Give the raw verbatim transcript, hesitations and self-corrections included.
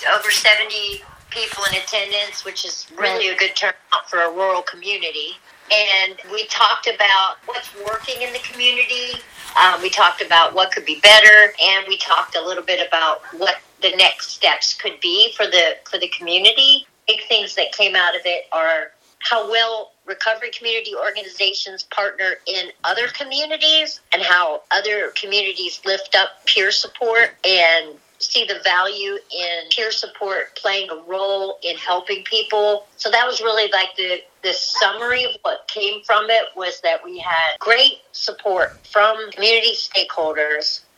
over seventy people in attendance, which is really a good turnout for a rural community. And we talked about what's working in the community. Um, we talked about what could be better, and we talked a little bit about what the next steps could be for the for the community. Big things that came out of it are how well recovery community organizations partner in other communities and how other communities lift up peer support and see the value in peer support playing a role in helping people. So that was really like the, the summary of what came from it, was that we had great support from community stakeholders